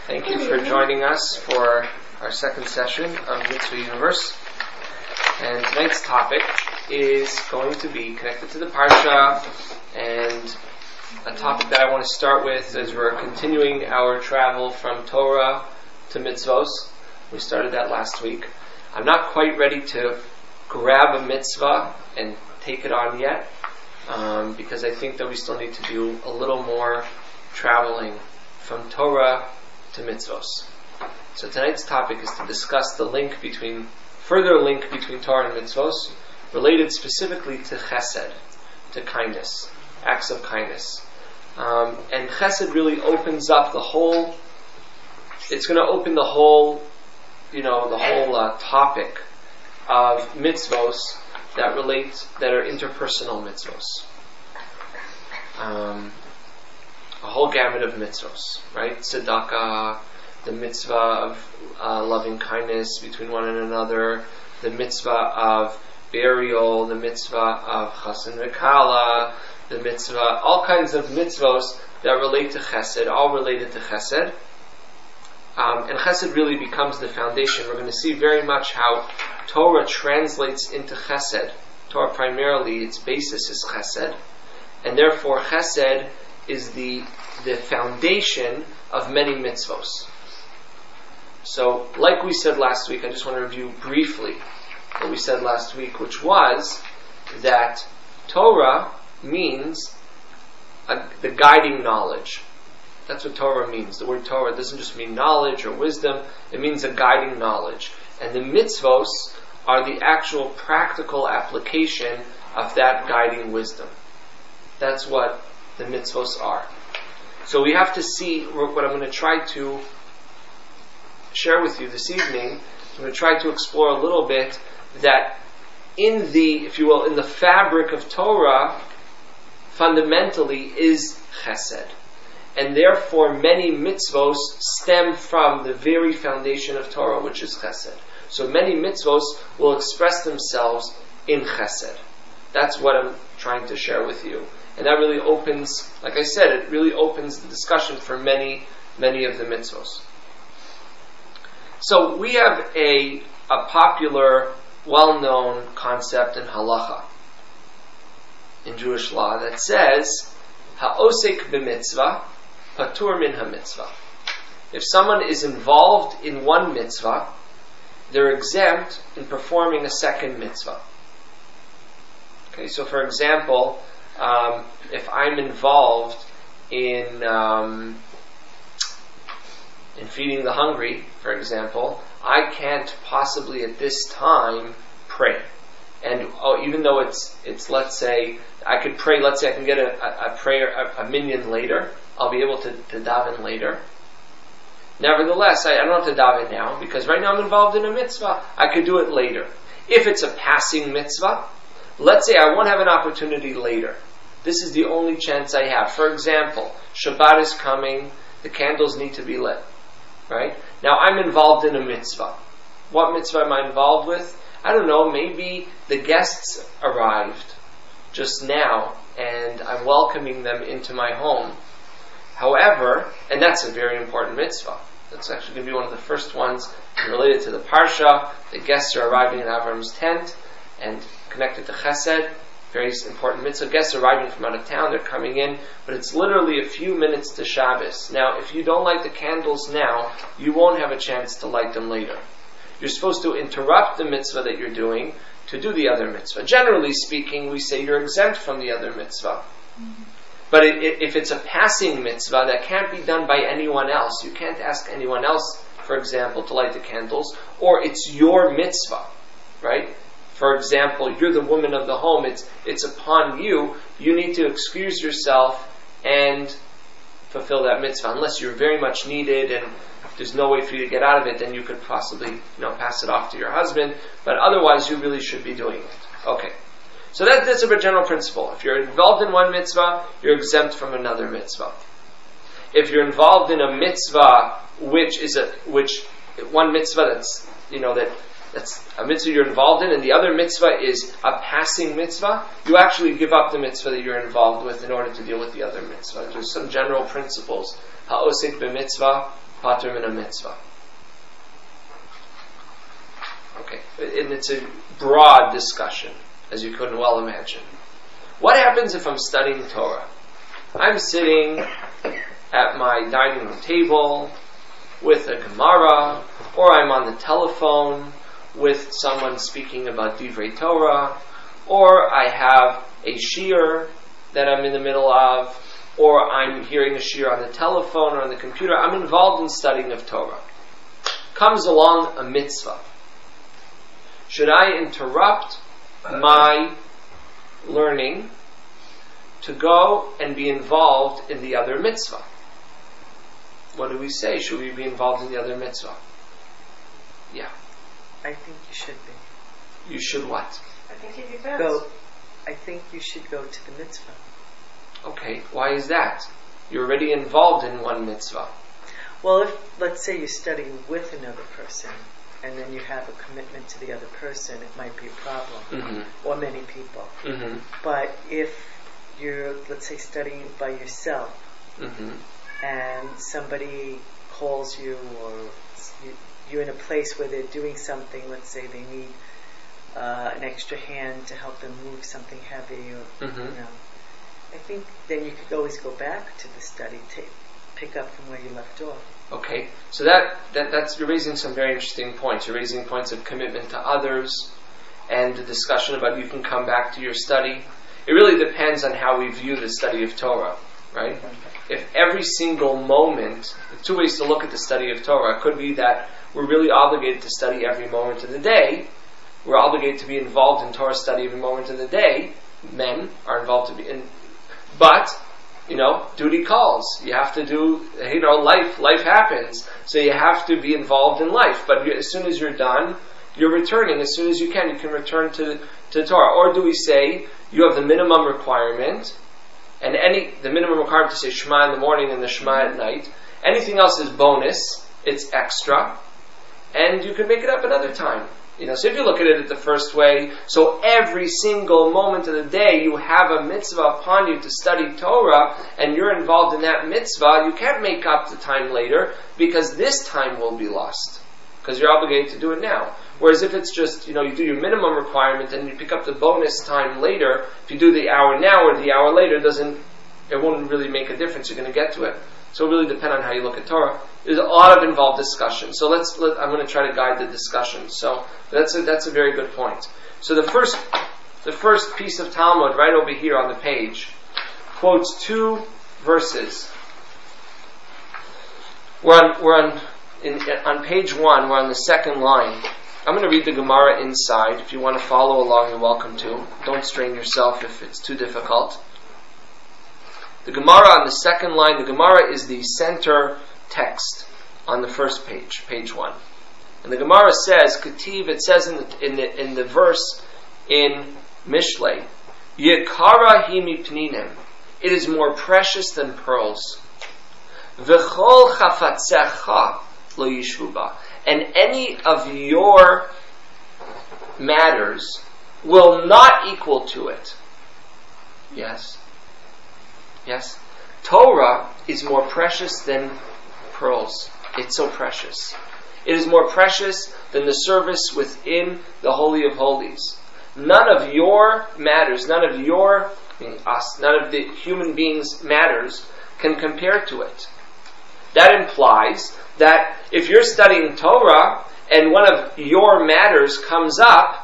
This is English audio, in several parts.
Thank you for joining us for our second session of Mitzvah Universe. And tonight's topic is going to be connected to the Parsha, and a topic that I want to start with as we're continuing our travel from Torah to Mitzvos. We started that last week. I'm not quite ready to grab a mitzvah and take it on yet, because I think that we still need to do a little more traveling from Torah to mitzvos. So tonight's topic is to discuss the further link between Torah and mitzvos, related specifically to chesed, to kindness, acts of kindness. And chesed really opens up it's going to open the whole topic of mitzvos that are interpersonal mitzvos. A whole gamut of mitzvos, right? Tzedakah, the mitzvah of loving kindness between one and another, the mitzvah of burial, the mitzvah of chasen v'kala, the mitzvah, all kinds of mitzvos that relate to chesed, all related to chesed. And chesed really becomes the foundation. We're going to see very much how Torah translates into chesed. Torah primarily, its basis is chesed. And therefore chesed is the foundation of many mitzvos. So, like we said last week, I just want to review briefly what we said last week, which was that Torah means the guiding knowledge. That's what Torah means. The word Torah doesn't just mean knowledge or wisdom, it means a guiding knowledge. And the mitzvos are the actual practical application of that guiding wisdom. That's what the mitzvos are. So we have to see what I'm going to try to share with you this evening. I'm going to try to explore a little bit that in the fabric of Torah, fundamentally is chesed. And therefore many mitzvos stem from the very foundation of Torah, which is chesed. So many mitzvos will express themselves in chesed. That's what I'm trying to share with you. And that really opens, like I said, it really opens the discussion for many, many of the mitzvos. So we have a popular, well-known concept in halacha, in Jewish law, that says, ha'osek b'mitzvah, patur min ha'mitzvah. If someone is involved in one mitzvah, they're exempt in performing a second mitzvah. Okay, so for example, if I'm involved in feeding the hungry, for example, I can't possibly at this time pray. And even though it's let's say I could pray, let's say I can get a prayer, a minyan later, I'll be able to daven later. Nevertheless, I don't have to daven now, because right now I'm involved in a mitzvah. I could do it later. If it's a passing mitzvah, let's say I won't have an opportunity later. This is the only chance I have. For example, Shabbat is coming, the candles need to be lit. Right? Now I'm involved in a mitzvah. What mitzvah am I involved with? I don't know, maybe the guests arrived just now and I'm welcoming them into my home. However, and that's a very important mitzvah. That's actually going to be one of the first ones related to the Parsha. The guests are arriving in Avram's tent and connected to Chesed. Very important mitzvah. Guests arriving from out of town, they're coming in, but it's literally a few minutes to Shabbos. Now, if you don't light the candles now, you won't have a chance to light them later. You're supposed to interrupt the mitzvah that you're doing to do the other mitzvah. Generally speaking, we say you're exempt from the other mitzvah. Mm-hmm. But if it's a passing mitzvah that can't be done by anyone else, you can't ask anyone else, for example, to light the candles, or it's your mitzvah, right? For example, you're the woman of the home, it's upon you, you need to excuse yourself and fulfill that mitzvah. Unless you're very much needed and there's no way for you to get out of it, then you could possibly pass it off to your husband, but otherwise you really should be doing it. Okay. So that's a general principle. If you're involved in one mitzvah, you're exempt from another mitzvah. If you're involved in a mitzvah one mitzvah that's a mitzvah you're involved in, and the other mitzvah is a passing mitzvah, you actually give up the mitzvah that you're involved with in order to deal with the other mitzvah. There's some general principles. Ha'osek b'mitzvah, patur min a mitzvah. Okay, and it's a broad discussion, as you couldn't well imagine. What happens if I'm studying Torah? I'm sitting at my dining room table with a Gemara, or I'm on the telephone with someone speaking about Divrei Torah, or I have a shiur that I'm in the middle of, or I'm hearing a shiur on the telephone or on the computer. I'm involved in studying of Torah. Comes along a mitzvah. Should I interrupt my learning to go and be involved in the other mitzvah? What do we say? Should we be involved in the other mitzvah? Yeah. I think you should be. You should what? I think it depends. I think you should go to the mitzvah. Okay, why is that? You're already involved in one mitzvah. Well, if, let's say you're studying with another person, and then you have a commitment to the other person, it might be a problem. Mm-hmm. Or many people. Mm-hmm. But if you're, let's say, studying by yourself, mm-hmm. and somebody calls you, or you're in a place where they're doing something, let's say they need an extra hand to help them move something heavy, or mm-hmm. I think then you could always go back to the study, pick up from where you left off. Okay, so that's you're raising some very interesting points. You're raising points of commitment to others, and the discussion about you can come back to your study. It really depends on how we view the study of Torah, right? If every single moment, two ways to look at the study of Torah. It could be that we're really obligated to study every moment of the day. We're obligated to be involved in Torah study every moment of the day. Men are involved to be in, but duty calls. You have to do, life happens. So you have to be involved in life. But as soon as you're done, you're returning. As soon as you can return to Torah. Or do we say, you have the minimum requirement, and the minimum requirement to say Shema in the morning and the Shema at night. Anything else is bonus. It's extra. And you can make it up another time. So if you look at it the first way, so every single moment of the day you have a mitzvah upon you to study Torah, and you're involved in that mitzvah, you can't make up the time later, because this time will be lost. Because you're obligated to do it now. Whereas if it's just, you do your minimum requirement and you pick up the bonus time later, if you do the hour now or the hour later, it won't really make a difference. You're going to get to it. So it really depends on how you look at Torah. There's a lot of involved discussion. So I'm going to try to guide the discussion. So that's a very good point. So the first piece of Talmud right over here on the page quotes two verses. We're on page 1. We're on the second line. I'm going to read the Gemara inside. If you want to follow along, you're welcome to. Don't strain yourself if it's too difficult. The Gemara on the second line, the Gemara is the center text on the first page, page 1. And the Gemara says, Ketiv, it says in the verse in Mishlei, Yekara hi mipninim, it is more precious than pearls. V'chol chafatzecha lo yishvu ba, and any of your matters will not equal to it. Yes? Yes? Torah is more precious than pearls. It's so precious. It is more precious than the service within the Holy of Holies. None of your matters, none of the human beings' matters can compare to it. That implies that if you're studying Torah and one of your matters comes up,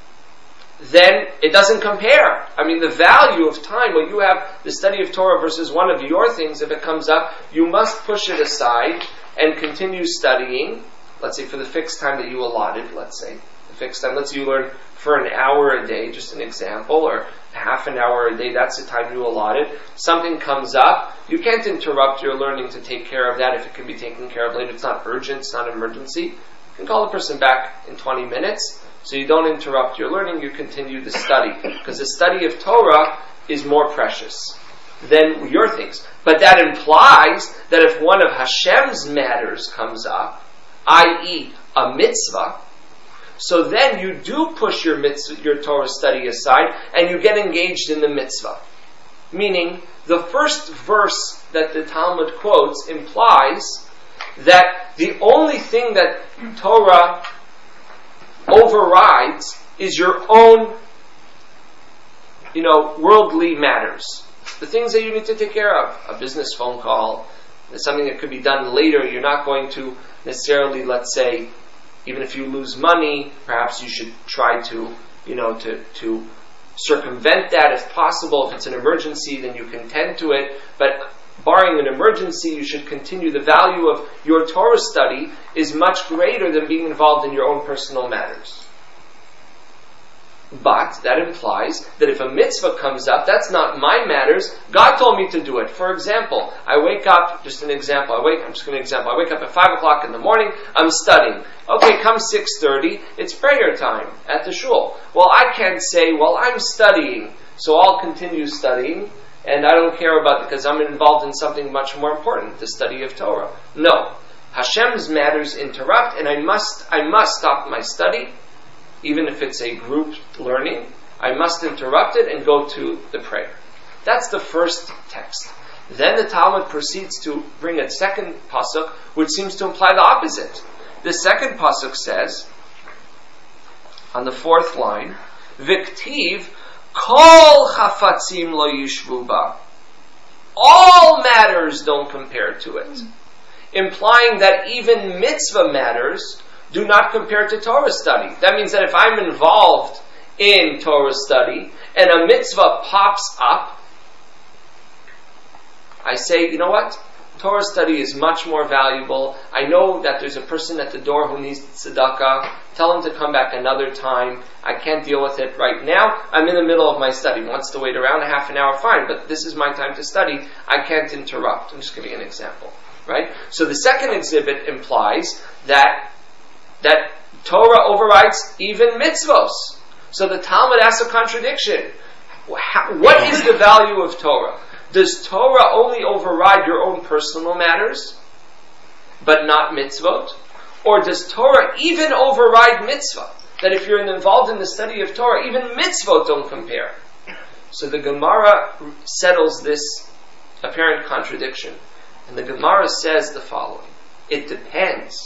then it doesn't compare. I mean, the value of time, when you have the study of Torah versus one of your things, if it comes up, you must push it aside and continue studying. Let's say for the fixed time that you allotted, let's say you learn for an hour a day, just an example, or half an hour a day, that's the time you allotted. Something comes up, you can't interrupt your learning to take care of that if it can be taken care of later. It's not urgent, it's not an emergency. You can call the person back in 20 minutes. So you don't interrupt your learning, you continue the study. Because the study of Torah is more precious than your things. But that implies that if one of Hashem's matters comes up, i.e. a mitzvah, so then you do push your Torah study aside and you get engaged in the mitzvah. Meaning, the first verse that the Talmud quotes implies that the only thing that Torah overrides is your own, worldly matters. The things that you need to take care of. A business phone call, something that could be done later. You're not going to necessarily, let's say, even if you lose money, perhaps you should try to circumvent that if possible. If it's an emergency, then you can tend to it. But barring an emergency, you should continue. The value of your Torah study is much greater than being involved in your own personal matters. But that implies that if a mitzvah comes up, that's not my matters. God told me to do it. For example, I wake up, I wake up at 5 o'clock in the morning, I'm studying. Okay, come 6:30, it's prayer time at the shul. Well, I can't say, I'm studying, so I'll continue studying, and I don't care about it because I'm involved in something much more important, the study of Torah. No. Hashem's matters interrupt, and I must stop my study. Even if it's a group learning, I must interrupt it and go to the prayer. That's the first text. Then the Talmud proceeds to bring a second pasuk, which seems to imply the opposite. The second pasuk says, on the fourth line, Viktiv kol chafatzim lo yishvu ba. All matters don't compare to it. Implying that even mitzvah matters do not compare to Torah study. That means that if I'm involved in Torah study and a mitzvah pops up, I say, you know what? Torah study is much more valuable. I know that there's a person at the door who needs tzedakah. Tell him to come back another time. I can't deal with it right now. I'm in the middle of my study. Wants to wait around a half an hour, fine, but this is my time to study. I can't interrupt. I'm just giving an example. Right? So the second exhibit implies that Torah overrides even mitzvos. So the Talmud asks a contradiction. What is the value of Torah? Does Torah only override your own personal matters, but not mitzvot? Or does Torah even override mitzvah? That if you're involved in the study of Torah, even mitzvot don't compare. So the Gemara settles this apparent contradiction. And the Gemara says the following. It depends.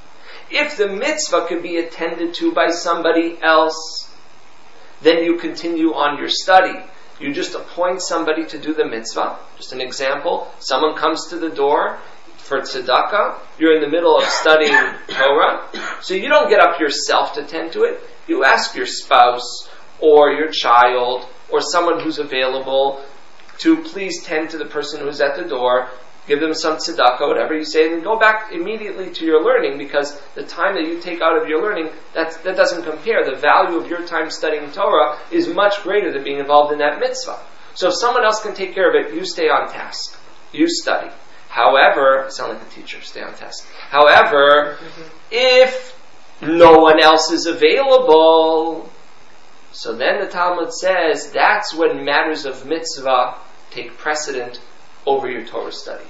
If the mitzvah could be attended to by somebody else, then you continue on your study. You just appoint somebody to do the mitzvah. Just an example. Someone comes to the door for tzedakah. You're in the middle of studying Torah. So you don't get up yourself to tend to it. You ask your spouse or your child or someone who's available to please tend to the person who's at the door. Give them some tzedakah, whatever you say, and then go back immediately to your learning, because the time that you take out of your learning, that doesn't compare. The value of your time studying Torah is much greater than being involved in that mitzvah. So if someone else can take care of it, you stay on task. You study. However, I sound like a teacher, stay on task. However, if no one else is available, so then the Talmud says that's when matters of mitzvah take precedent over your Torah study.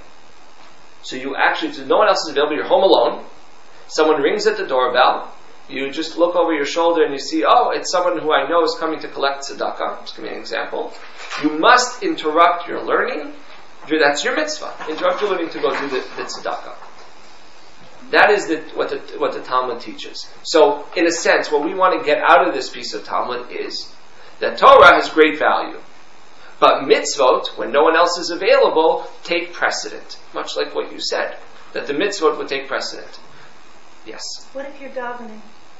So you actually, if no one else is available, you're home alone, someone rings at the doorbell, you just look over your shoulder and you see, it's someone who I know is coming to collect tzedakah. Just give me an example. You must interrupt your learning. That's your mitzvah. Interrupt your learning to go do the tzedakah. That is what the Talmud teaches. So, in a sense, what we want to get out of this piece of Talmud is that Torah has great value. But mitzvot, when no one else is available, take precedent. Much like what you said, that the mitzvot would take precedent. Yes? What if you're davening?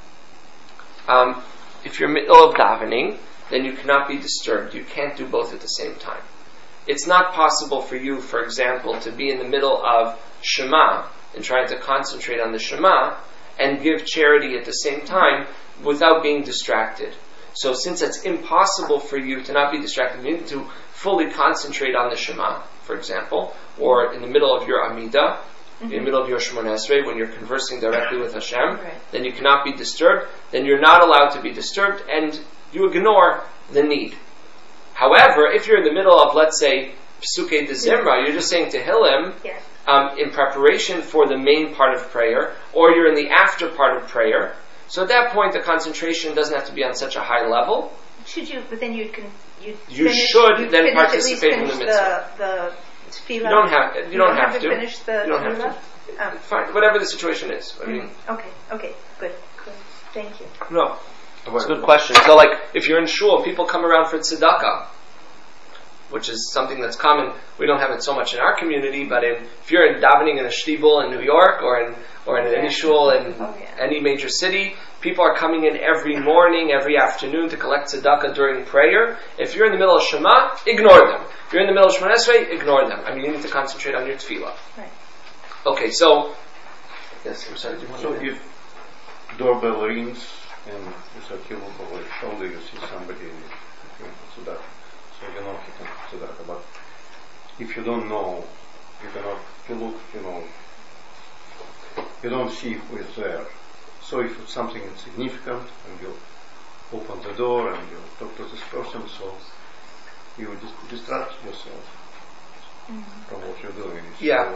If you're in the middle of davening, then you cannot be disturbed. You can't do both at the same time. It's not possible for you, for example, to be in the middle of Shema and trying to concentrate on the Shema and give charity at the same time without being distracted. So since it's impossible for you to not be distracted, you need to fully concentrate on the Shema, for example, or in the middle of your Amidah, in the middle of your Shemona Esrei, when you're conversing directly with Hashem, then you cannot be disturbed, then you're not allowed to be disturbed, and you ignore the need. However, if you're in the middle of, let's say, Pesukei de Zimra, you're just saying Tehillim, in preparation for the main part of prayer, or you're in the after part of prayer, so at that point, the concentration doesn't have to be on such a high level. Should you? But then you should then participate in the mitzvah. The tefillah. You don't have to. Finish the you don't have to. Fine, whatever the situation is. I mean, Okay, good. Thank you. no, it's a good question. So, like, if you're in shul, people come around for tzedakah, which is something that's common. We don't have it so much in our community, but if you're davening in a shtibel in New York or in any shul in any major city, people are coming in every morning, every afternoon to collect tzedakah during prayer. If you're in the middle of Shema, ignore them. If you're in the middle of Shemona Esrei, ignore them. I mean, you need to concentrate on your tefillah. Right. Okay, so yes, I'm sorry. Do you want So to? if doorbell rings and it's a kilo over his shoulder, you see somebody doing tzedakah. So you know he can tzedakah. But if you don't know, you cannot. You look, you don't see who is there. So if it's something significant and you open the door and you talk to this person, so you distract yourself from what you're doing.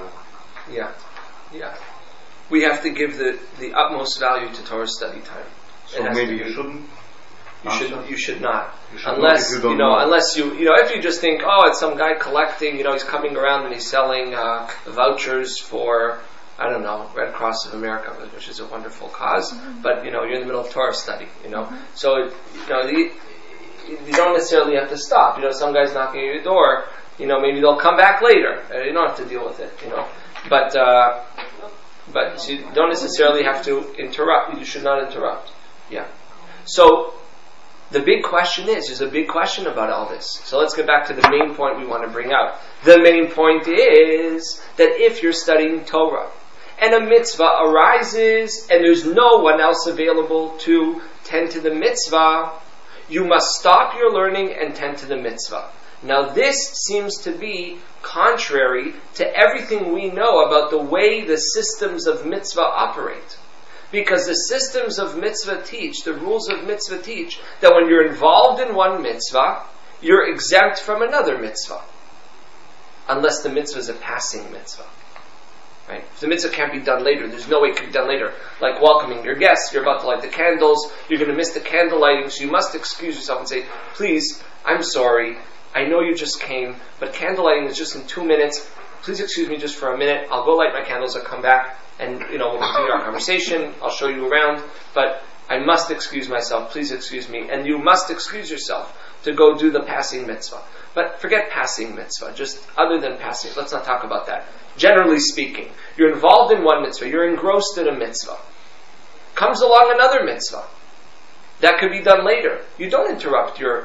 Yeah. We have to give the utmost value to Torah study time. So maybe you shouldn't. You should not. Unless if you just think, it's some guy collecting, he's coming around and he's selling vouchers for, I don't know, Red Cross of America, which is a wonderful cause, but you're in the middle of Torah study, So, you don't necessarily have to stop. Some guy's knocking at your door, maybe they'll come back later. You don't have to deal with it, But you don't necessarily have to interrupt. You should not interrupt. Yeah. So, the big question is, there's a big question about all this. So let's get back to the main point we want to bring out. The main point is that if you're studying Torah and a mitzvah arises and there's no one else available to tend to the mitzvah, you must stop your learning and tend to the mitzvah. Now this seems to be contrary to everything we know about the way the systems of mitzvah operate. Because the systems of mitzvah teach, the rules of mitzvah teach, that when you're involved in one mitzvah, you're exempt from another mitzvah. Unless the mitzvah is a passing mitzvah. Right? If the mitzvah can't be done later, there's no way it can be done later. Like welcoming your guests, you're about to light the candles, you're going to miss the candle lighting, so you must excuse yourself and say, please, I'm sorry, I know you just came, but candle lighting is just in 2 minutes. Please excuse me just for a minute. I'll go light my candles, I'll come back, and we'll continue our conversation. I'll show you around, but I must excuse myself. Please excuse me. And you must excuse yourself to go do the passing mitzvah. But forget passing mitzvah, just other than passing. Let's not talk about that. Generally speaking, you're involved in one mitzvah, you're engrossed in a mitzvah. Comes along another mitzvah. That could be done later. You don't interrupt your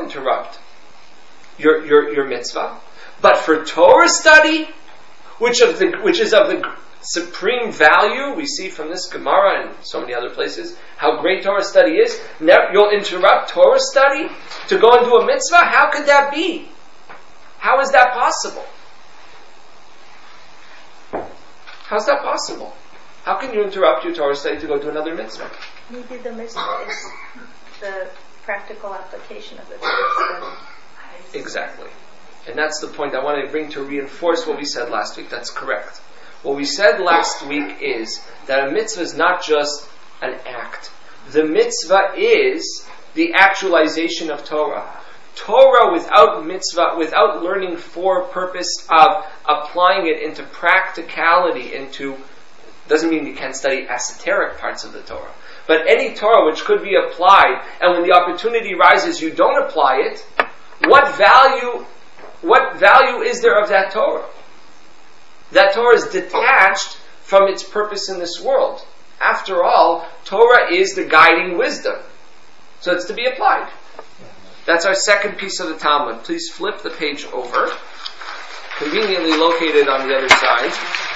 mitzvah. But for Torah study, which is of the supreme value, we see from this Gemara and so many other places, how great Torah study is. You'll interrupt Torah study to go and do a mitzvah? How could that be? How is that possible? How's that possible? How can you interrupt your Torah study to go do another mitzvah? Maybe the mitzvah is the practical application of the Torah study. Exactly. And that's the point I wanted to bring to reinforce what we said last week. That's correct. What we said last week is that a mitzvah is not just an act. The mitzvah is the actualization of Torah. Torah without mitzvah, without learning for purpose of applying it into practicality, doesn't mean you can't study esoteric parts of the Torah. But any Torah which could be applied, and when the opportunity rises you don't apply it, what value is there of that Torah? That Torah is detached from its purpose in this world. After all, Torah is the guiding wisdom. So it's to be applied. That's our second piece of the Talmud. Please flip the page over. Conveniently located on the other side.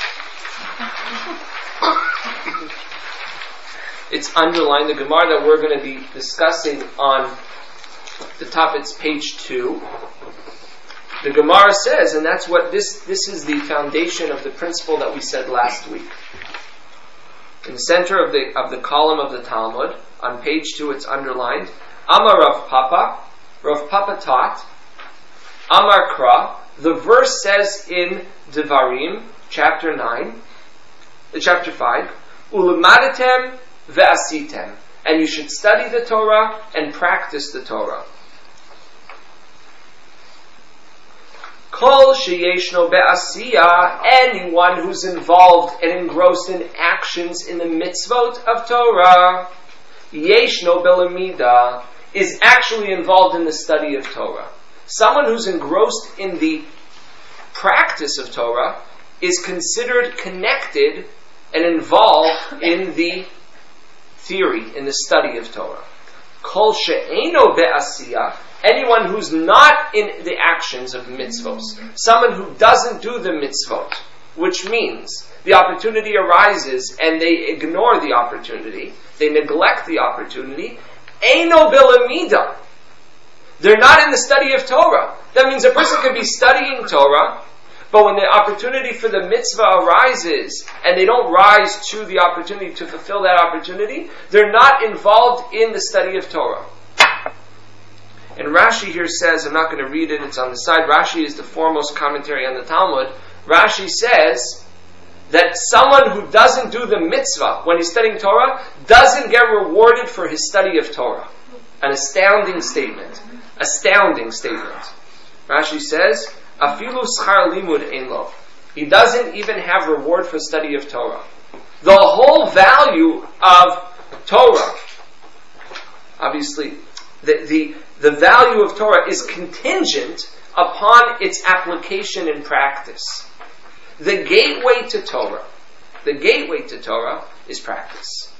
It's underlined. The Gemara that we're going to be discussing on the top, it's page 2. The Gemara says, and that's what this is the foundation of the principle that we said last week. In the center of the column of the Talmud, on page 2, it's underlined. Amar Rav Papa. Rav Papa taught. Amar Kra. The verse says in Devarim, chapter 5, Ulamadatem ve'asitem. And you should study the Torah and practice the Torah. Kol sheyeshno be'asiyah, anyone who's involved and engrossed in actions in the mitzvot of Torah, yeshno be'lamida, is actually involved in the study of Torah. Someone who's engrossed in the practice of Torah is considered connected and involved in the theory, in the study of Torah. Kol she'eno be'asiyah, anyone who's not in the actions of mitzvot, someone who doesn't do the mitzvot, which means the opportunity arises and they ignore the opportunity, they neglect the opportunity, eino be'lamida, they're not in the study of Torah. That means a person could be studying Torah, but when the opportunity for the mitzvah arises and they don't rise to the opportunity to fulfill that opportunity, they're not involved in the study of Torah. And Rashi here says, I'm not going to read it, it's on the side. Rashi is the foremost commentary on the Talmud. Rashi says that someone who doesn't do the mitzvah when he's studying Torah doesn't get rewarded for his study of Torah. An astounding statement. Astounding statement. Rashi says, Afilu schar limud ein lo. He doesn't even have reward for study of Torah. The whole value of Torah, obviously, the value of Torah is contingent upon its application in practice. The gateway to Torah is practice.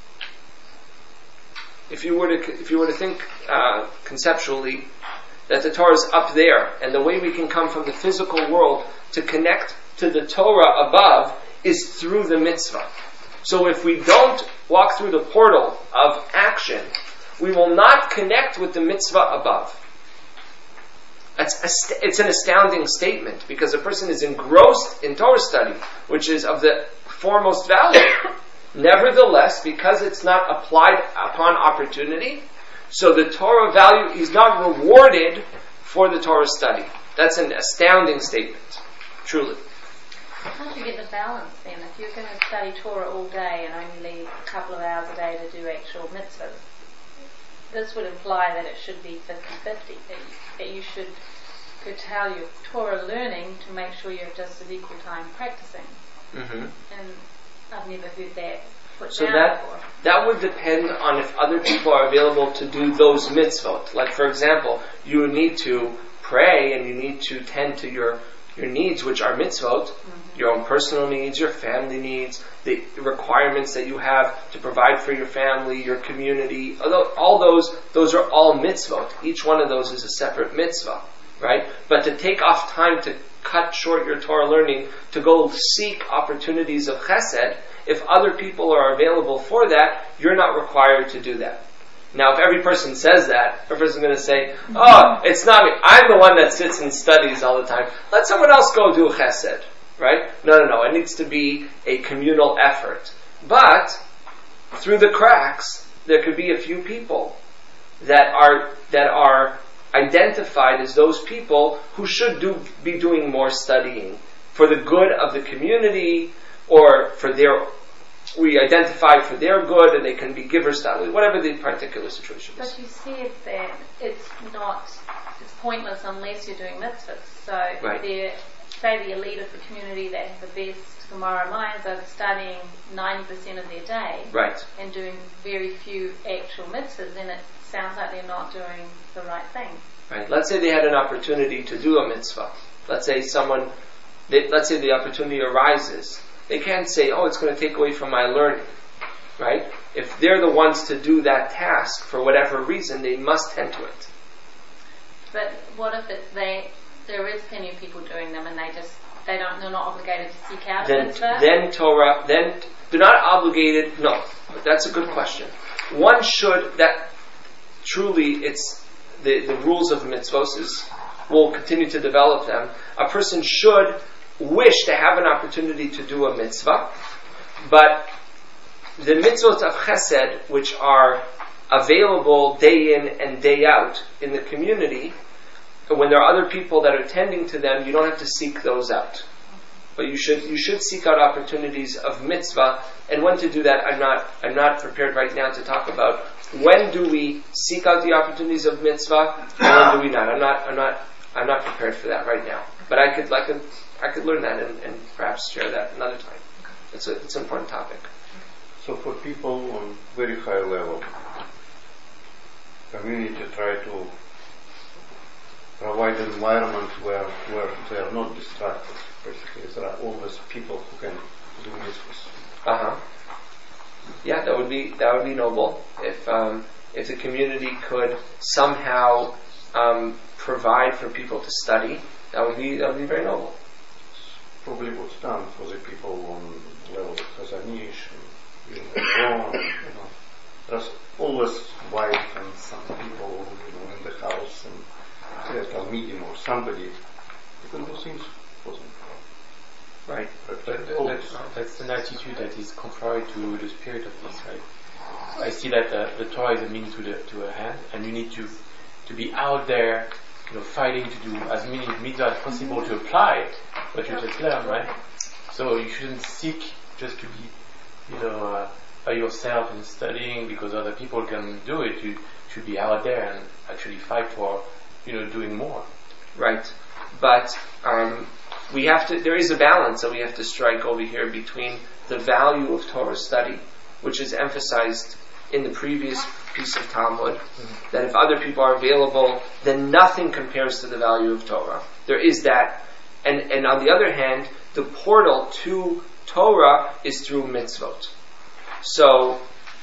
If you were to think conceptually that the Torah is up there, and the way we can come from the physical world to connect to the Torah above is through the mitzvah. So if we don't walk through the portal of action, we will not connect with the mitzvah above. It's an astounding statement, because a person is engrossed in Torah study, which is of the foremost value. Nevertheless, because it's not applied upon opportunity, so the Torah value is not rewarded for the Torah study. That's an astounding statement, truly. How do you get the balance then? If you're going to study Torah all day and only leave a couple of hours a day to do actual mitzvahs, this would imply that it should be 50-50, that you should curtail your Torah learning to make sure you have just as equal time practicing. Mm-hmm. And I've never heard that put down before. That would depend on if other people are available to do those mitzvot. Like, for example, you need to pray and you need to tend to your needs, which are mitzvot, mm-hmm. your own personal needs, your family needs, the requirements that you have to provide for your family, your community. All those are all mitzvot. Each one of those is a separate mitzvah, right? But to take off time to cut short your Torah learning, to go seek opportunities of chesed, if other people are available for that, you're not required to do that. Now, if every person says that, every person's going to say, oh, it's not me. I'm the one that sits and studies all the time. Let someone else go do chesed, right? No. It needs to be a communal effort. But, through the cracks, there could be a few people that are identified as those people who should be doing more studying for the good of the community, or we identify for their good, and they can be givers, whatever the particular situation is. But you said that it's pointless unless you're doing mitzvahs. So right. Say the elite of the community that have the best Gemara minds are studying 90% of their day, right, and doing very few actual mitzvahs, then it sounds like they're not doing the right thing. Right. Let's say they had an opportunity to do a mitzvah. Let's say the opportunity arises. They can't say, oh, it's going to take away from my learning, right? If they're the ones to do that task for whatever reason, they must tend to it. But what if there is plenty of people doing them and they're not obligated to seek out a mitzvah? Then they're not obligated. No, that's a good question. One should, that truly it's the rules of mitzvos will continue to develop them. A person should wish to have an opportunity to do a mitzvah, but the mitzvot of chesed, which are available day in and day out in the community, when there are other people that are tending to them, you don't have to seek those out. But you should seek out opportunities of mitzvah, and when to do that, I'm not prepared right now to talk about when do we seek out the opportunities of mitzvah and when do we not. I'm not prepared for that right now. But I could learn that and perhaps share that another time. It's an important topic. So for people on very high level, community try to provide an environment where they are not distracted. Basically, there are always people who can do mitzvahs. Yeah, that would be noble if the community could somehow provide for people to study. That would be very noble. It's probably what's done for the people on level of Chazanish and there's always wife and some people in the house and there's a medium or somebody who can do things for them. Right. But that's an attitude that is contrary to the spirit of this, right? I see that the Torah is a means to a hand, and you need to be out there, fighting to do as many mitzvahs as possible to apply what you just learned, right? So you shouldn't seek just to be, by yourself and studying because other people can do it. You should be out there and actually fight for, doing more. Right. But there is a balance that we have to strike over here between the value of Torah study, which is emphasized in the previous piece of Talmud, that if other people are available, then nothing compares to the value of Torah. There is that. And on the other hand, the portal to Torah is through mitzvot. So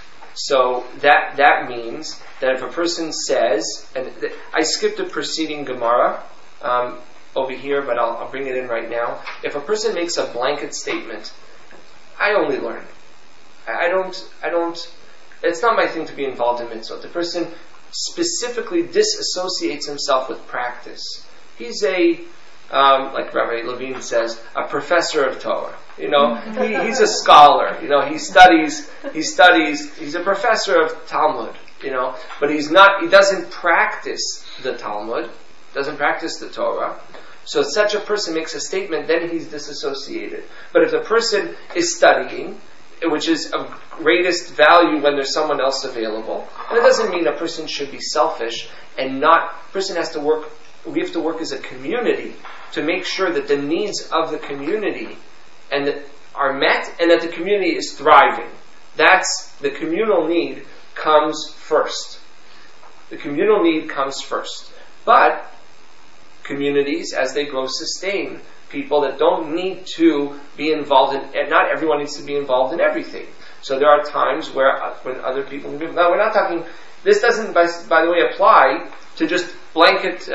that means that if a person says, and I skipped a preceding Gemara over here, but I'll bring it in right now. If a person makes a blanket statement, I only learn. I don't. It's not my thing to be involved in mitzvot. The person specifically disassociates himself with practice. He's like Rabbi Levine says, a professor of Torah. He's a scholar. He studies. He's a professor of Talmud. But he doesn't practice the Talmud, doesn't practice the Torah. So such a person makes a statement, then he's disassociated. But if the person is studying, which is of greatest value when there's someone else available, and it doesn't mean a person should be selfish and person has to work. We have to work as a community to make sure that the needs of the community are met and that the community is thriving. That's the communal need comes first. The communal need comes first. But communities, as they grow, sustain people that don't need to be involved in, and not everyone needs to be involved in everything. So there are times when other people can be. Now we're not talking, this doesn't, by the way, apply to just blanket,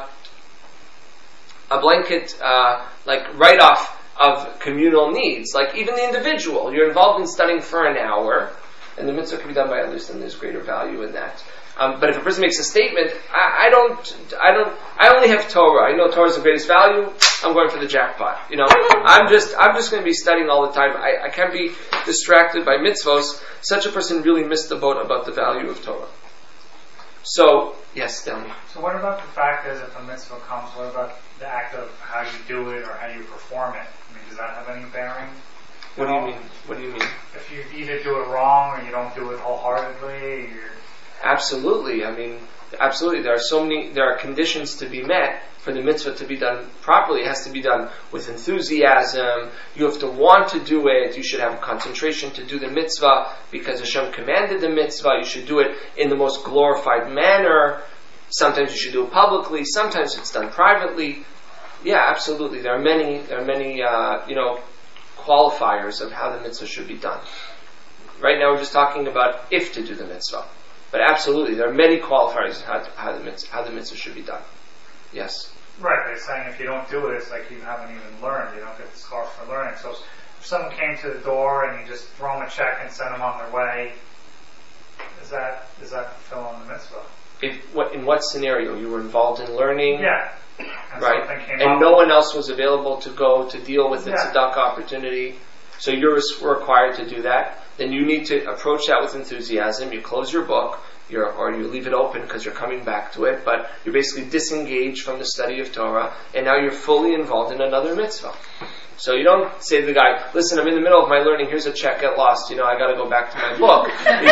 like write-off of communal needs. Like even the individual, you're involved in studying for an hour, and the mitzvah can be done by others, and there's greater value in that. But if a person makes a statement, I only have Torah. I know Torah is the greatest value. I'm going for the jackpot. I'm just going to be studying all the time. I can't be distracted by mitzvos. Such a person really missed the boat about the value of Torah. So, yes, tell me. So what about the fact is if a mitzvah comes, what about the act of how you do it or how you perform it? Does that have any bearing? What do you mean? What do you mean? If you either do it wrong or you don't do it wholeheartedly, Absolutely. Absolutely. There are conditions to be met for the mitzvah to be done properly. It has to be done with enthusiasm. You have to want to do it. You should have concentration to do the mitzvah because Hashem commanded the mitzvah. You should do it in the most glorified manner. Sometimes you should do it publicly. Sometimes it's done privately. Yeah, absolutely. There are many qualifiers of how the mitzvah should be done. Right now we're just talking about if to do the mitzvah. But absolutely, there are many qualifiers of how the mitzvah should be done. Yes? Right, they're saying if you don't do it, it's like you haven't even learned. You don't get the score for learning. So if someone came to the door and you just throw them a check and send them on their way, is that fulfilling the mitzvah? In what scenario? You were involved in learning? Yeah. Right. And no one else was available to go to deal with the tzedakah opportunity. So you're required to do that. Then you need to approach that with enthusiasm. You close your book, or you leave it open because you're coming back to it, but you're basically disengaged from the study of Torah, and now you're fully involved in another mitzvah. So you don't say to the guy, listen, I'm in the middle of my learning, here's a check, get lost, I gotta go back to my book.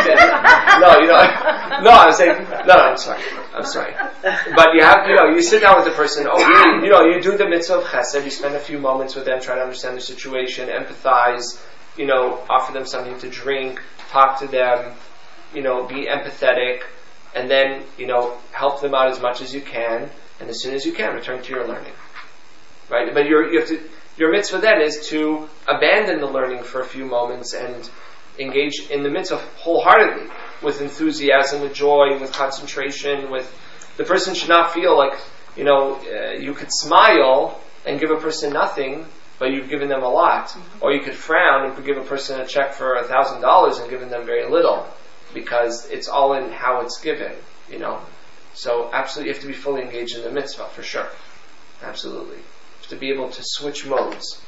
I'm saying, I'm sorry. But you have, you sit down with the person, you do the mitzvah of chesed, you spend a few moments with them, try to understand the situation, empathize, offer them something to drink, talk to them, be empathetic, and then, help them out as much as you can, and as soon as you can, return to your learning. Right? But your mitzvah then is to abandon the learning for a few moments and engage in the mitzvah wholeheartedly, with enthusiasm, with joy, with concentration, the person should not feel like, you could smile and give a person nothing, but you've given them a lot. Or you could frown and could give a person a check for $1,000 and given them very little, because it's all in how it's given, So absolutely you have to be fully engaged in the mitzvah, for sure. Absolutely. To be able to switch modes,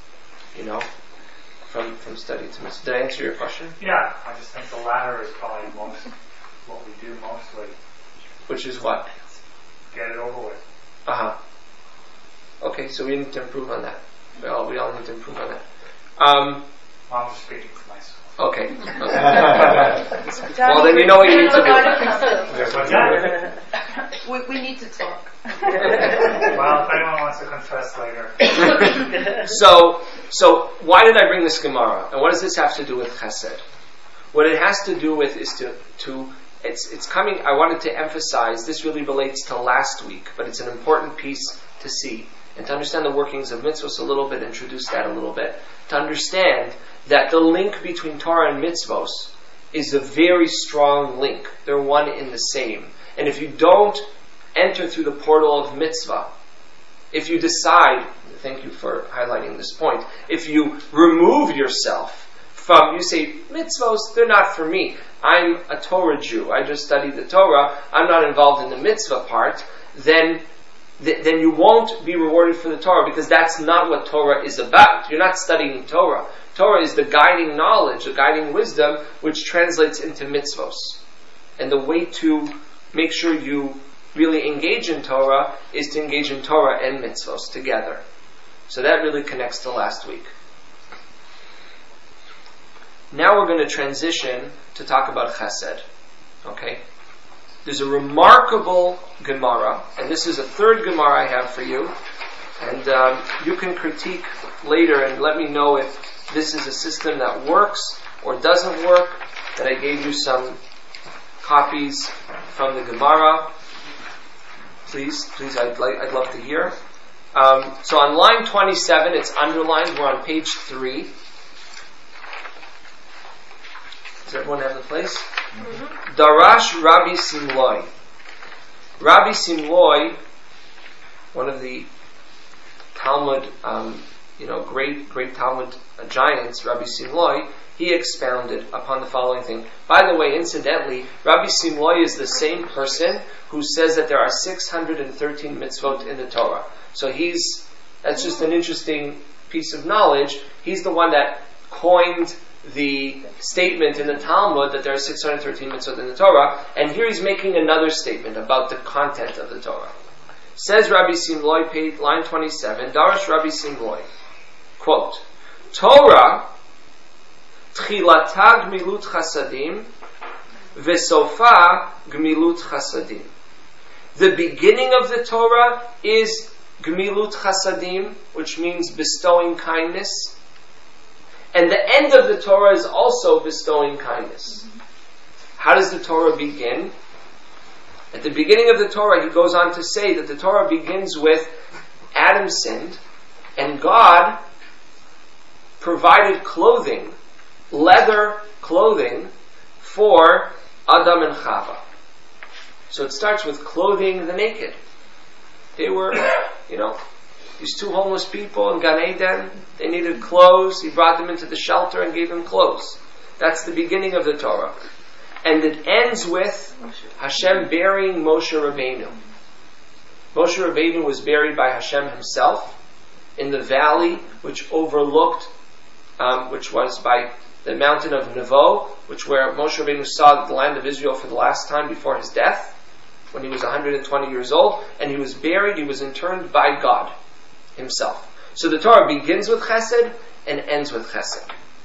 from study to mitzvah. Did I answer your question? Yeah, I just think the latter is probably what we do mostly. Which is what? Get it over with. Okay, so we need to improve on that. We all need to improve on that. I'm just speaking for myself. Okay. Well, then you know what you need to do. We need to talk. Well, if anyone wants to confess later. So why did I bring this Gemara? And what does this have to do with chesed? What it has to do with is it's coming, I wanted to emphasize, this really relates to last week, but it's an important piece to see. And to understand the workings of mitzvahs a little bit, introduce that a little bit. To understand that the link between Torah and mitzvahs is a very strong link. They're one in the same. And if you don't enter through the portal of mitzvah, if you decide, thank you for highlighting this point, if you remove yourself from, you say, mitzvahs, they're not for me. I'm a Torah Jew. I just studied the Torah. I'm not involved in the mitzvah part. Then you won't be rewarded for the Torah, because that's not what Torah is about. You're not studying Torah. Torah is the guiding knowledge, the guiding wisdom, which translates into mitzvos. And the way to make sure you really engage in Torah is to engage in Torah and mitzvos together. So that really connects to last week. Now we're going to transition to talk about chesed. Okay? There's a remarkable Gemara, and this is a third Gemara I have for you, and you can critique later and let me know if this is a system that works or doesn't work, that I gave you some copies from the Gemara. Please, I'd love to hear. So on line 27, it's underlined, we're on page 3. Does everyone have the place? Mm-hmm. Darash Rabbi Simloi. Rabbi Simloi, one of the Talmud, great Talmud giants, Rabbi Simloi, he expounded upon the following thing. By the way, incidentally, Rabbi Simloi is the same person who says that there are 613 mitzvot in the Torah. So that's just an interesting piece of knowledge. He's the one that coined the statement in the Talmud that there are 613 mitzvot in the Torah, and here he's making another statement about the content of the Torah. Says Rabbi Simloi, page line 27, Darash Rabbi Simloi, quote, Torah tchilata gmilut chasadim v'sofa gmilut chasadim. The beginning of the Torah is gmilut chasadim, which means bestowing kindness. And the end of the Torah is also bestowing kindness. How does the Torah begin? At the beginning of the Torah, he goes on to say that the Torah begins with Adam sinned, and God provided clothing, leather clothing, for Adam and Chava. So it starts with clothing the naked. They were, these two homeless people in Gan Eden, they needed clothes. He brought them into the shelter and gave them clothes. That's the beginning of the Torah. And it ends with Hashem burying Moshe Rabbeinu. Moshe Rabbeinu was buried by Hashem himself in the valley which overlooked, which was by the mountain of Nevo, where Moshe Rabbeinu saw the land of Israel for the last time before his death, when he was 120 years old, and he was buried, he was interred by God himself. So the Torah begins with chesed and ends with chesed.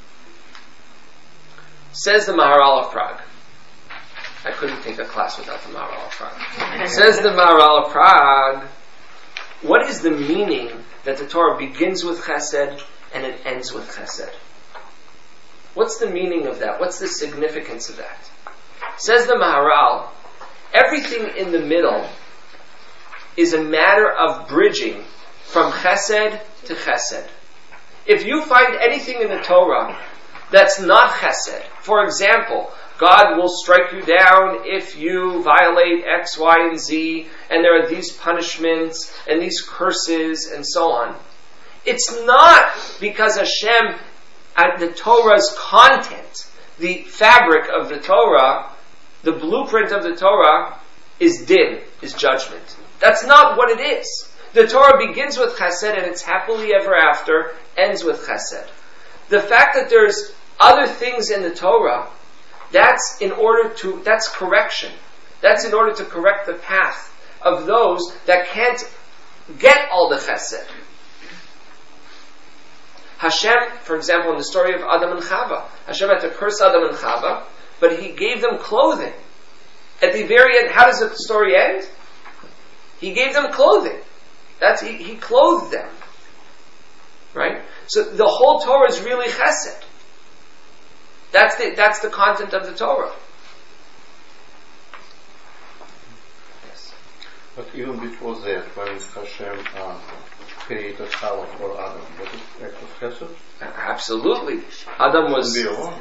Says the Maharal of Prague. I couldn't take a class without the Maharal of Prague. Says the Maharal of Prague, what is the meaning that the Torah begins with chesed and it ends with chesed? What's the meaning of that? What's the significance of that? Says the Maharal, everything in the middle is a matter of bridging from chesed to chesed. If you find anything in the Torah that's not chesed, for example, God will strike you down if you violate X, Y, and Z, and there are these punishments and these curses and so on. It's not because Hashem, the Torah's content, the fabric of the Torah, the blueprint of the Torah, is din, is judgment. That's not what it is. The Torah begins with chesed and it's happily ever after, ends with chesed. The fact that there's other things in the Torah, that's correction. That's in order to correct the path of those that can't get all the chesed. Hashem, for example, in the story of Adam and Chava, Hashem had to curse Adam and Chava, but He gave them clothing. At the very end, how does the story end? He gave them clothing. He clothed them. Right? So the whole Torah is really chesed. That's the content of the Torah. Yes. But even before that, when Hashem created Chava for Adam, was it act of chesed? Absolutely. Adam was,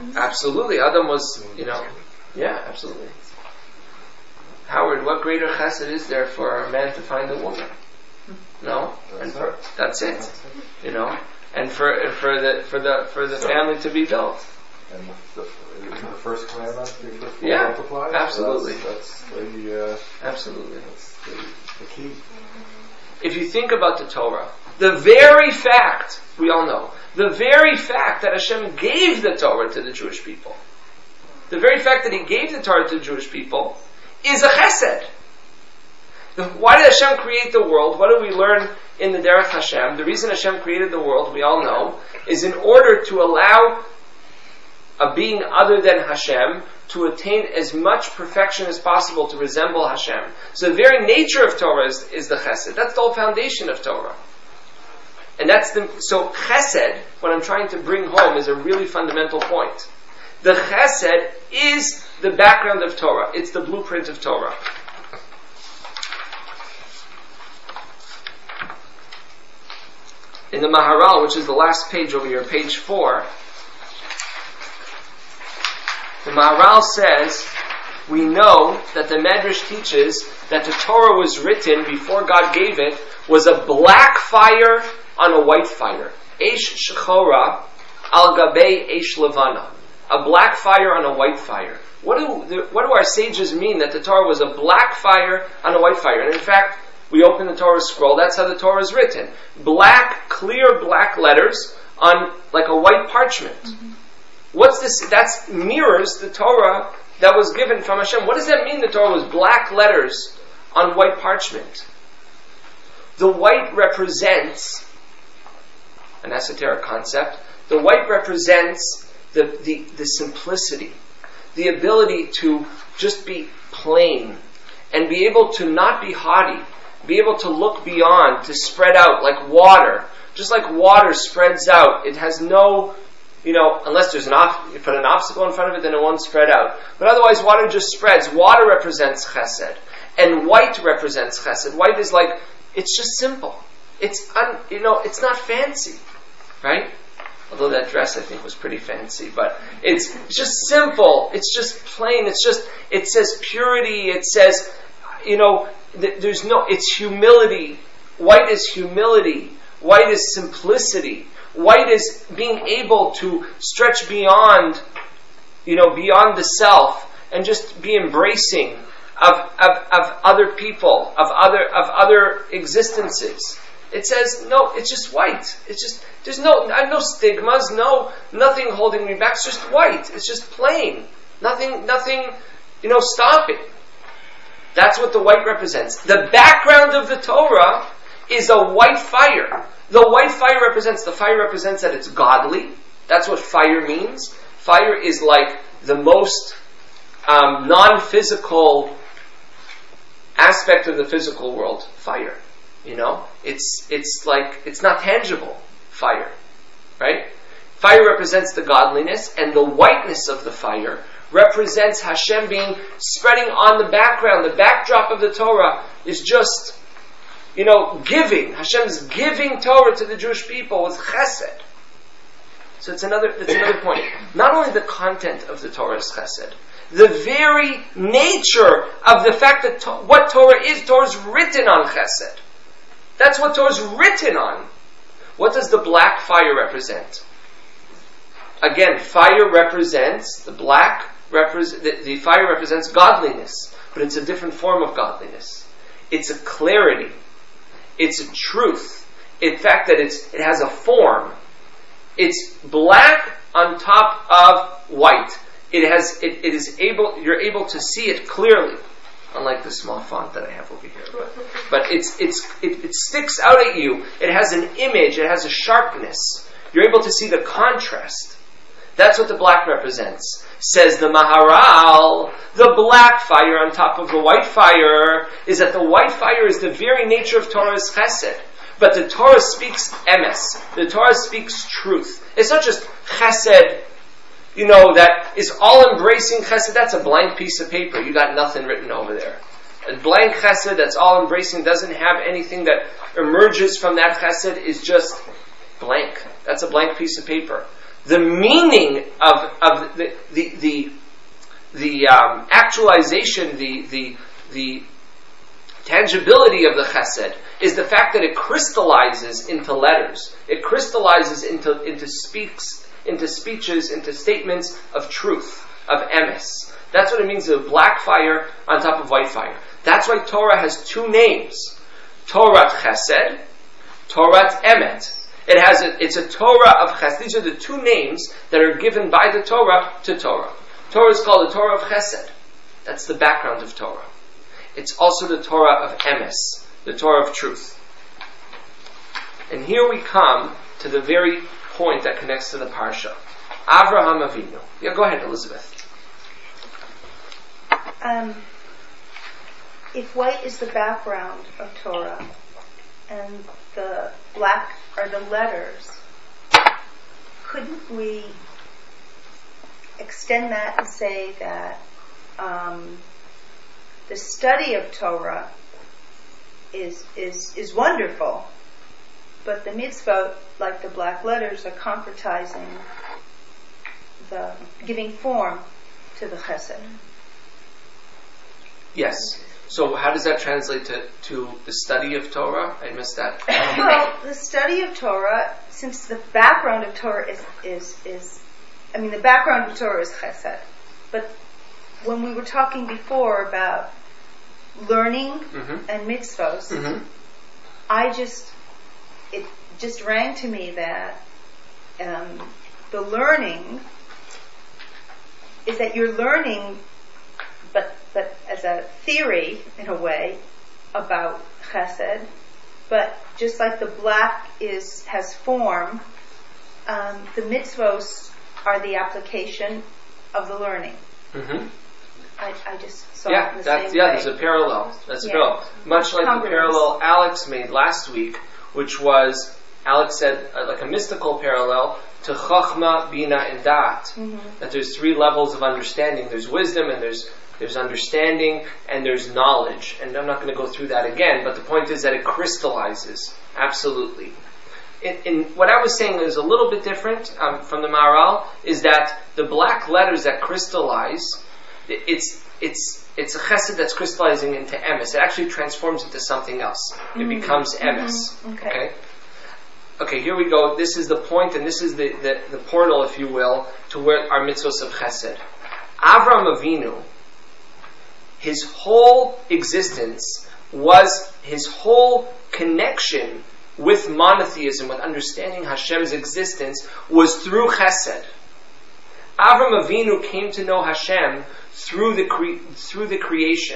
yeah, absolutely. Howard, what greater chesed is there for a man to find a woman? No, that's it. And for the family to be built. And the first commandment, multiply. Absolutely. Absolutely. That's the key. If you think about the Torah, the very fact, we all know, the very fact that Hashem gave the Torah to the Jewish people, the very fact that He gave the Torah to the Jewish people, is a chesed. Why did Hashem create the world? What do we learn in the Derech Hashem? The reason Hashem created the world, we all know, is in order to allow a being other than Hashem to attain as much perfection as possible to resemble Hashem. So the very nature of Torah is the chesed. That's the whole foundation of Torah. And so chesed, what I'm trying to bring home is a really fundamental point. The chesed is the background of Torah. It's the blueprint of Torah. In the Maharal, which is the last page over here, page 4, the Maharal says, we know that the Medrash teaches that the Torah was written before God gave it, was a black fire on a white fire. Eish shechora al gabei eish levana. A black fire on a white fire. What do our sages mean that the Torah was a black fire on a white fire? And in fact, we open the Torah scroll, that's how the Torah is written. Black, clear black letters on like a white parchment. Mm-hmm. What's this? That mirrors the Torah that was given from Hashem. What does that mean the Torah was black letters on white parchment? The white represents an esoteric concept. The white represents the simplicity, the ability to just be plain and be able to not be haughty, be able to look beyond, to spread out like water. Just like water spreads out, it has no, unless there's you put an obstacle in front of it, then it won't spread out. But otherwise, water just spreads. Water represents chesed, and white represents chesed. White is like, it's just simple. It's it's not fancy, right? Although that dress I think was pretty fancy, but it's just simple. It's just plain. It says purity. It says, it's humility. White is humility. White is simplicity. White is being able to stretch beyond the self and just be embracing of other people, of other existences. It says, no, it's just white. It's just, there's no stigmas, nothing holding me back. It's just white. It's just plain. Nothing, stopping. That's what the white represents. The background of the Torah is a white fire. The white fire represents that it's godly. That's what fire means. Fire is like the most non-physical aspect of the physical world. Fire, it's like it's not tangible. Fire, right? Fire represents the godliness, and the whiteness of the fire represents Hashem being spreading on the background. The backdrop of the Torah is just, giving. Hashem's giving Torah to the Jewish people with chesed. So that's another point. Not only the content of the Torah is chesed, the very nature of the fact that what Torah is written on chesed. That's what Torah is written on. What does the black fire represent? Again, fire represents, the fire represents godliness, but it's a different form of godliness. It's a clarity. It's a truth. In fact, that it has a form. It's black on top of white. You're able to see it clearly, unlike the small font that I have over here. But it sticks out at you. It has an image. It has a sharpness. You're able to see the contrast. That's what the black represents. Says the Maharal, the black fire on top of the white fire is that the white fire is the very nature of Torah's chesed. But the Torah speaks emes. The Torah speaks truth. It's not just chesed, that is all-embracing chesed. That's a blank piece of paper. You got nothing written over there. A blank chesed that's all-embracing, doesn't have anything that emerges from that chesed, is just blank. That's a blank piece of paper. The meaning of the actualization, the tangibility of the chesed is the fact that it crystallizes into letters. It crystallizes into speeches, into statements of truth, of emes. That's what it means, a black fire on top of white fire. That's why Torah has two names. Torah Chesed, Torah Emet. It's a Torah of Chesed. These are the two names that are given by the Torah to Torah. Torah is called the Torah of Chesed. That's the background of Torah. It's also the Torah of Emes, the Torah of truth. And here we come to the very point that connects to the Parsha. Avraham Avinu. Yeah, go ahead, Elizabeth. If white is the background of Torah and the black are the letters, couldn't we extend that and say that the study of Torah is wonderful, but the mitzvot, like the black letters, are concretizing, giving form to the chesed? Yes. So how does that translate to the study of Torah? I missed that. Well, the study of Torah, since the background of Torah is the background of Torah is chesed. But when we were talking before about learning and mitzvos, it just rang to me that the learning is that you're learning, but as a theory, in a way, about chesed, but just like the black has form, the mitzvos are the application of the learning. I just saw it in the same way. There's a parallel. That's a parallel. Much like the parallel Alex made last week, which was, Alex said, like a mystical parallel to Chachma, Bina, and Dat. That there's three levels of understanding. There's wisdom, and there's understanding, and there's knowledge. And I'm not going to go through that again, but the point is that it crystallizes. Absolutely. In what I was saying is a little bit different from the Maharal, is that the black letters that crystallize, it's a chesed that's crystallizing into emes. It actually transforms into something else. It becomes emes. Okay, here we go. This is the point, and this is the portal, if you will, to where our mitzvos of chesed. Avraham Avinu, his whole existence was his whole connection with monotheism, with understanding Hashem's existence, was through chesed. Avraham Avinu came to know Hashem through the creation.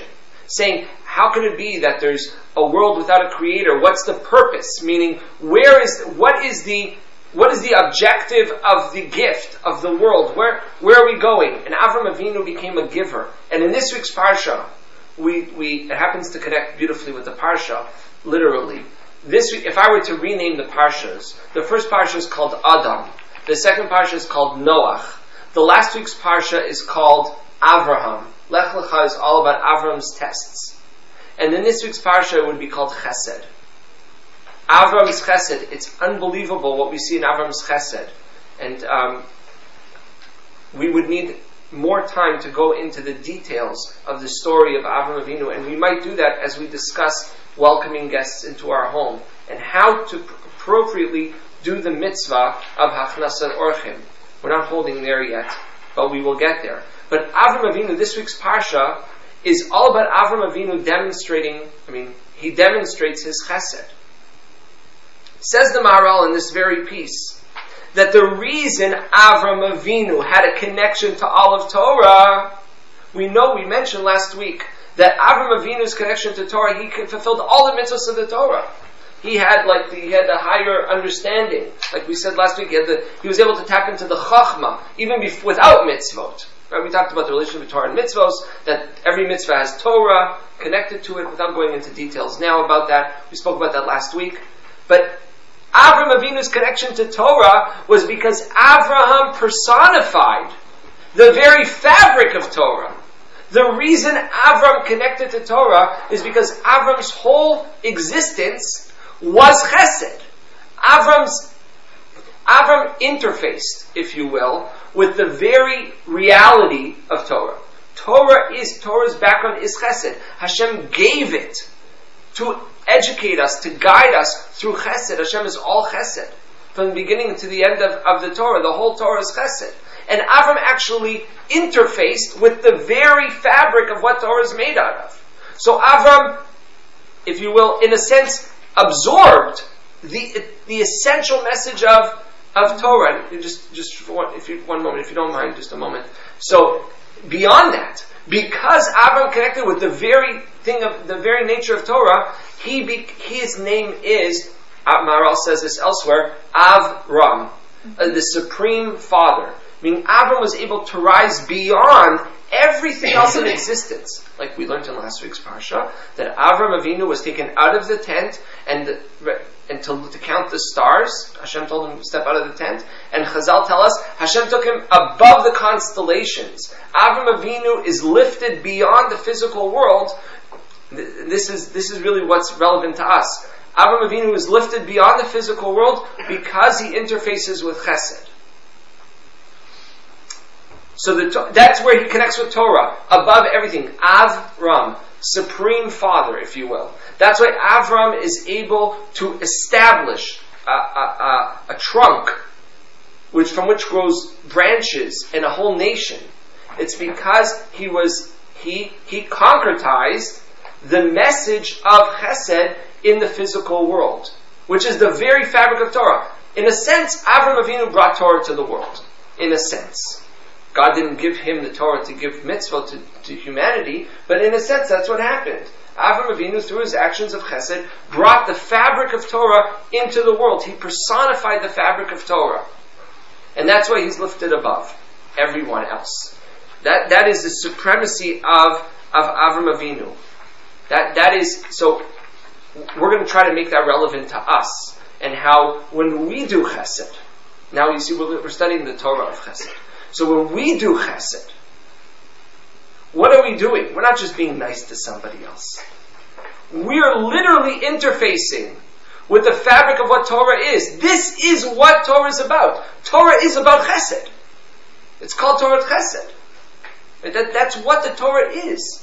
saying, how could it be that there's a world without a creator? What's the purpose? Meaning, what is the objective of the gift of the world? Where are we going? And Avram Avinu became a giver. And in this week's parsha, it happens to connect beautifully with the parsha, literally. This week, if I were to rename the parshas, the first parsha is called Adam. The second parsha is called Noach. The last week's parsha is called Avraham. Lech Lecha is all about Avram's tests. And in this week's parsha it would be called Chesed. Avram's Chesed. It's unbelievable what we see in Avram's Chesed. And we would need more time to go into the details of the story of Avram Avinu. And we might do that as we discuss welcoming guests into our home and how to appropriately do the mitzvah of Hachnasat Orchim. We're not holding there yet, but we will get there. But Avram Avinu, this week's parsha, is all about Avram Avinu he demonstrates his chesed. Says the Maharal in this very piece, that the reason Avram Avinu had a connection to all of Torah, we mentioned last week, that Avram Avinu's connection to Torah, he fulfilled all the mitzvahs of the Torah. He had a higher understanding. Like we said last week, he was able to tap into the Chachma, even without mitzvot. Right? We talked about the relationship between Torah and mitzvos, that every mitzvah has Torah connected to it, without going into details now about that. We spoke about that last week. But Avram Avinu's connection to Torah was because Avraham personified the very fabric of Torah. The reason Avram connected to Torah is because Avram's whole existence was chesed. Avram interfaced, if you will, with the very reality of Torah. Torah's background is chesed. Hashem gave it to educate us, to guide us through chesed. Hashem is all chesed. From the beginning to the end of the Torah, the whole Torah is chesed. And Avram actually interfaced with the very fabric of what Torah is made out of. So Avram, if you will, in a sense, absorbed the essential message of Torah. Just one moment, if you don't mind, just a moment. So beyond that, because Avram connected with the very thing of the very nature of Torah, his name is, Maharal says this elsewhere, Avram, the Supreme Father. Meaning Avram was able to rise beyond everything else in existence. Like we learned in last week's parsha, that Avram Avinu was taken out of the tent and to count the stars. Hashem told him to step out of the tent. And Chazal tell us, Hashem took him above the constellations. Avram Avinu is lifted beyond the physical world. This is really what's relevant to us. Avram Avinu is lifted beyond the physical world because he interfaces with Chesed. So that's where he connects with Torah, above everything. Avram, Supreme Father, if you will. That's why Avram is able to establish a trunk from which grows branches and a whole nation. It's because he concretized the message of Chesed in the physical world, which is the very fabric of Torah. In a sense, Avram Avinu brought Torah to the world. In a sense. God didn't give him the Torah to give mitzvah to humanity, but in a sense that's what happened. Avram Avinu, through his actions of chesed, brought the fabric of Torah into the world. He personified the fabric of Torah. And that's why he's lifted above everyone else. That is the supremacy of Avram Avinu. That is, so we're going to try to make that relevant to us, and how when we do chesed, now you see we're studying the Torah of chesed. So when we do chesed, what are we doing? We're not just being nice to somebody else. We are literally interfacing with the fabric of what Torah is. This is what Torah is about. Torah is about chesed. It's called Torah chesed. That's what the Torah is.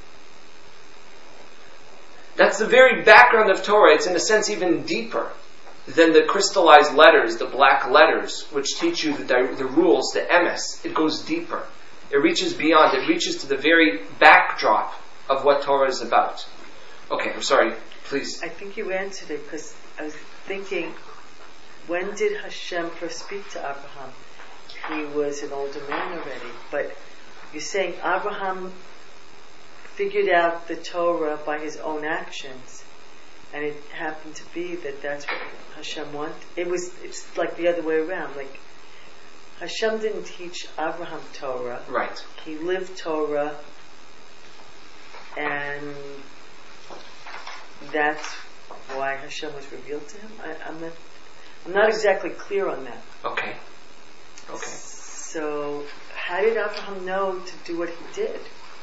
That's the very background of Torah. It's in a sense even deeper than the crystallized letters, the black letters, which teach you the rules, the emes. It goes deeper. It reaches beyond. It reaches to the very backdrop of what Torah is about. Okay, I'm sorry. Please. I think you answered it, because I was thinking, when did Hashem first speak to Abraham? He was an older man already. But you're saying Abraham, figured out the Torah by his own actions, and it happened to be that that's what Hashem wanted. It's like the other way around. Like Hashem didn't teach Abraham Torah. Right. He lived Torah, and that's why Hashem was revealed to him. I'm not exactly clear on that. Okay. So, how did Abraham know to do what he did?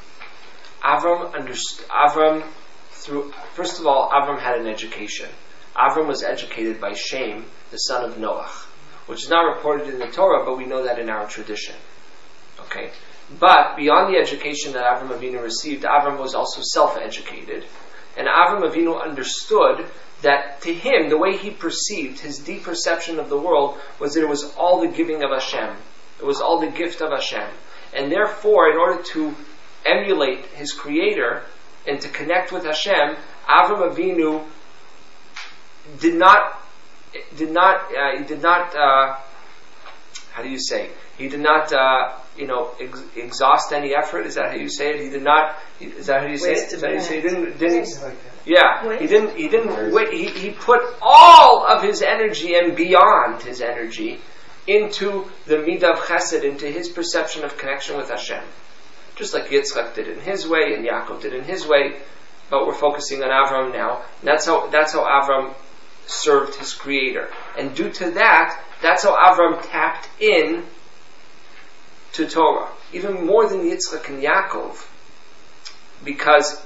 First of all, Avram had an education. Avram was educated by Shem, the son of Noach, which is not reported in the Torah, but we know that in our tradition. Okay? But beyond the education that Avram Avinu received, Avram was also self-educated. And Avram Avinu understood that to him, the way he perceived, his deep perception of the world, was that it was all the giving of Hashem. It was all the gift of Hashem. And therefore, in order to emulate his Creator and to connect with Hashem, Avram Avinu did not exhaust any effort. Is that how you say it? He did not. Is that how you say it? Is that how you say it? He didn't wait. He put all of his energy and beyond his energy into the midah of chesed, into his perception of connection with Hashem. Just like Yitzchak did in his way and Yaakov did in his way, but we're focusing on Avram now. And that's how Avram served his Creator. And due to that, that's how Avram tapped in to Torah, even more than Yitzchak and Yaakov, because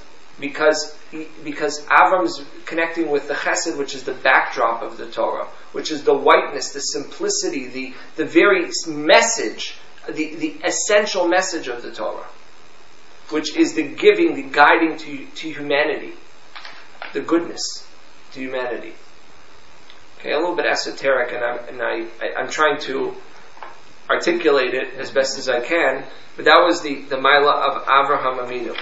Avram's connecting with the Chesed, which is the backdrop of the Torah, which is the whiteness, the simplicity, the very message, the essential message of the Torah, which is the giving, the guiding to humanity, the goodness to humanity. Okay, a little bit esoteric, and I'm trying to articulate it as best as I can, but that was the Maila of Avraham Avinu.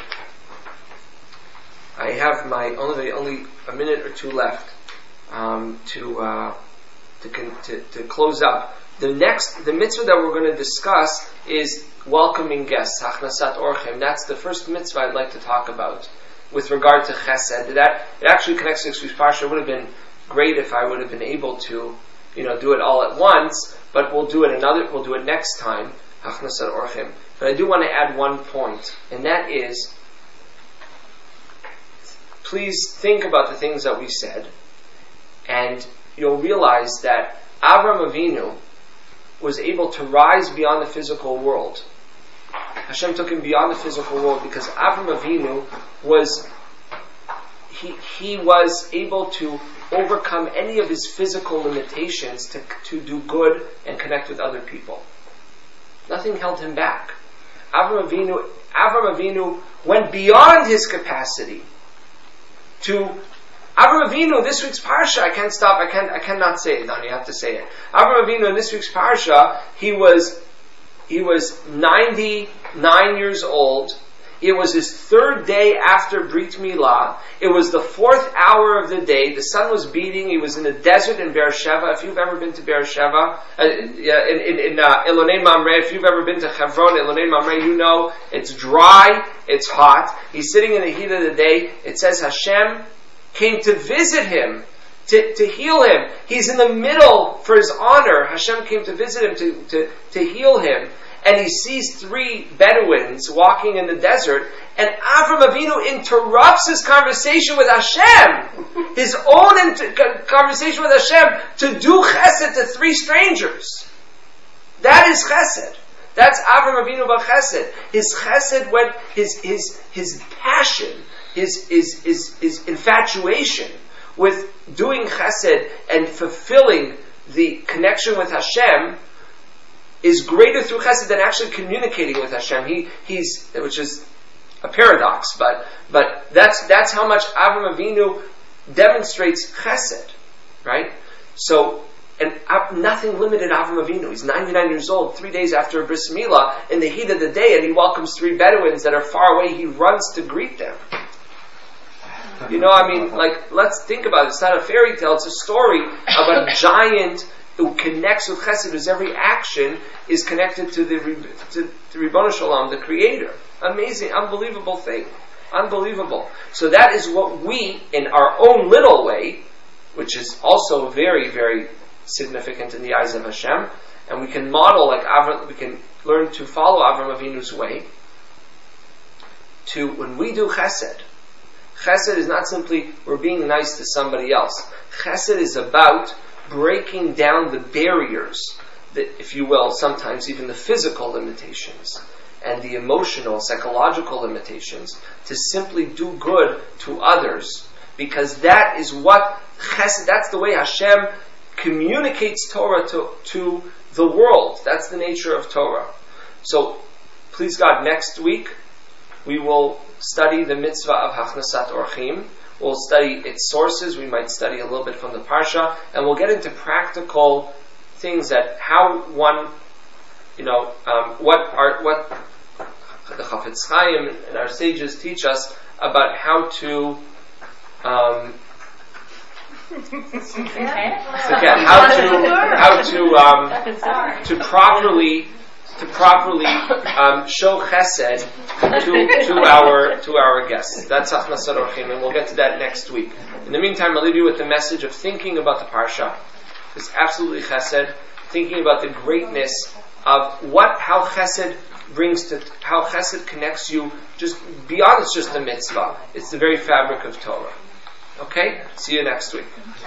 I have only a minute or two left to close up. The mitzvah that we're going to discuss is welcoming guests, Hachnasat Orchim. That's the first mitzvah I'd like to talk about with regard to Chesed. That it actually connects to Exodus Parsha. It would have been great if I would have been able to, do it all at once. But we'll do it next time, Hachnasat Orchim. But I do want to add one point, and that is, please think about the things that we said, and you'll realize that Avram Avinu was able to rise beyond the physical world. Hashem took him beyond the physical world because Avram Avinu was able to overcome any of his physical limitations to do good and connect with other people. Nothing held him back. Avram Avinu went beyond his capacity to Avram Avinu. This week's parsha, I can't stop. I cannot say it. No, you have to say it. Avram Avinu in this week's parsha, he was 99 years old. It was his third day after Brit Milah. It was the 4th hour of the day. The sun was beating. He was in the desert in Beersheba. If you've ever been to Beersheba, in Elonei Mamre, if you've ever been to Hebron, Elonei Mamre, you know it's dry, it's hot. He's sitting in the heat of the day. It says Hashem came to visit him, to heal him. He's in the middle for his honor. Hashem came to visit him, to heal him. And he sees 3 Bedouins walking in the desert, and Avram Avinu interrupts his conversation with Hashem, his own conversation with Hashem, to do chesed to 3 strangers. That is chesed. That's Avram Avinu bar chesed. His chesed went, his passion, his infatuation with doing chesed and fulfilling the connection with Hashem is greater through chesed than actually communicating with Hashem. Which is a paradox, but that's how much Avram Avinu demonstrates chesed, right? So, and nothing limited Avram Avinu. He's 99 years old, 3 days after Bris Milah, in the heat of the day, and he welcomes 3 Bedouins that are far away. He runs to greet them. Let's think about it. It's not a fairy tale. It's a story about a giant who connects with chesed, whose every action is connected to the Ribono Shalom, the Creator. Amazing, unbelievable thing. Unbelievable. So that is what we, in our own little way, which is also very, very significant in the eyes of Hashem, and we can model like Avram, we can learn to follow Avram Avinu's way, to when we do chesed. Chesed is not simply we're being nice to somebody else. Chesed is about breaking down the barriers, that, if you will, sometimes even the physical limitations and the emotional, psychological limitations, to simply do good to others, because that is what chesed, that's the way Hashem communicates Torah to the world. That's the nature of Torah. So, please God, next week we will study the mitzvah of Hachnasat Orchim. We'll study its sources. We might study a little bit from the Parsha, and we'll get into practical things that how one, what the Chafetz Chaim and our sages teach us about how to properly show chesed to our guests. That's Hachnasat Orchim, and we'll get to that next week. In the meantime, I'll leave you with the message of thinking about the Parsha. It's absolutely chesed, thinking about the greatness of how chesed how chesed connects you just beyond it's just a mitzvah. It's the very fabric of Torah. Okay? See you next week.